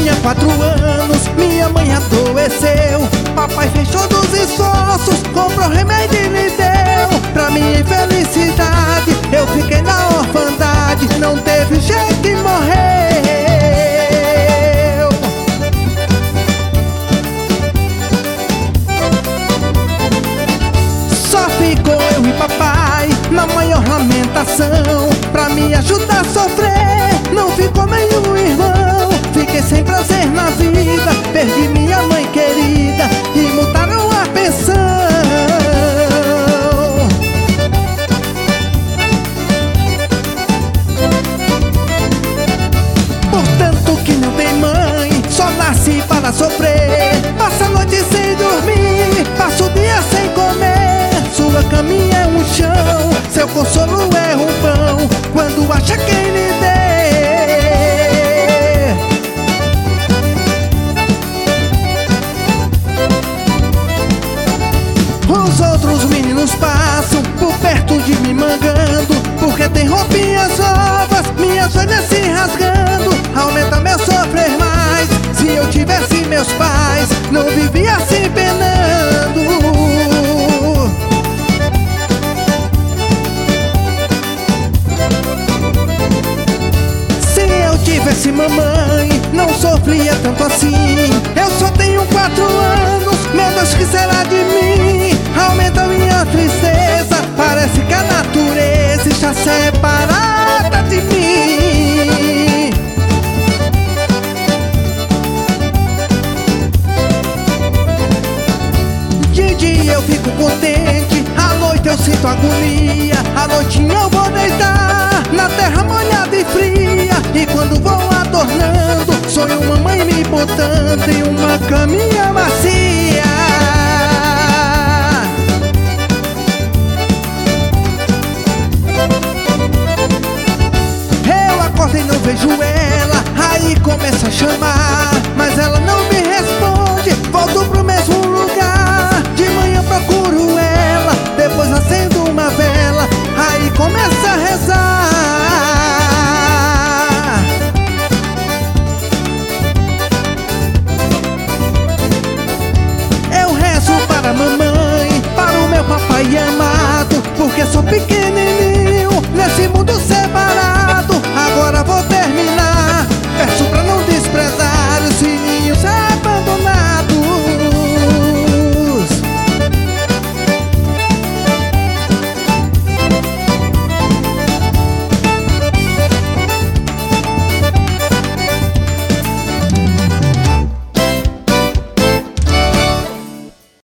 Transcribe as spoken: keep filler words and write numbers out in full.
tinha quatro anos, minha mãe adoeceu. Papai fez todos os esforços, comprou remédio e me deu. Pra minha infelicidade, eu fiquei na orfandade. Não teve jeito e morreu. Só ficou eu e papai na maior lamentação. Pra me ajudar a sofrer, não ficou nenhum irmão. Fiquei sem prazer na vida, perdi minha mãe querida e mudaram a pensão. Portanto que não tem mãe, só nasce para sofrer. Passa a noite sem dormir, passa o dia sem comer. Sua caminha é um chão, seu consolo é um pão, quando acha quem lhe dê. Os outros meninos passam por perto de mim mangando, porque tem roupinhas novas, minhas joias se rasgando. Aumenta meu sofrer mais, se eu tivesse meus pais, não vivia assim penando. Se eu tivesse mamãe, não sofria tanto assim. Eu só tenho quatro anos, meu Deus, que será de mim? Aumenta minha tristeza, parece que a natureza está separada de mim. De dia eu fico contente, à noite eu sinto agonia. À noitinha eu vou deitar na terra molhada e fria, e quando vou adornando, sonho mamãe me botando em uma caminha macia. Eu acordo e não vejo ela, aí começa a chamar, mas ela não me responde. Volto pro mesmo lugar, de manhã procuro ela, depois acendo uma vela, aí começa a rezar. Eu rezo para a mamãe, para o meu papai amado, porque sou pequeno